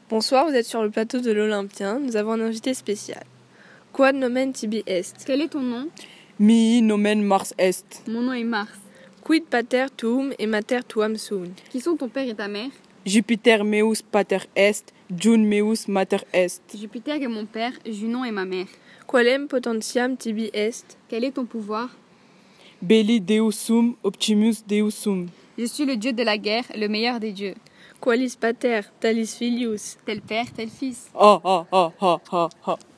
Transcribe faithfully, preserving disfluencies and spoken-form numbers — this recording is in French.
Bonsoir, vous êtes sur le plateau de l'Olympien. Nous avons un invité spécial. Quod nomen tibi est? Quel est ton nom? Mihi nomen Mars est. Mon nom est Mars. Quid pater tuum et mater tuam sunt? Qui sont ton père et ta mère? Jupiter meus pater est, June meus mater est. Jupiter est mon père, Junon est ma mère. Qualem potentiam tibi est? Quel est ton pouvoir? Belli deus sum, optimus deus sum. Je suis le dieu de la guerre, le meilleur des dieux. Qualis pater, talis filius? Tel père, tel fils. Ah ah ah ah ah ah.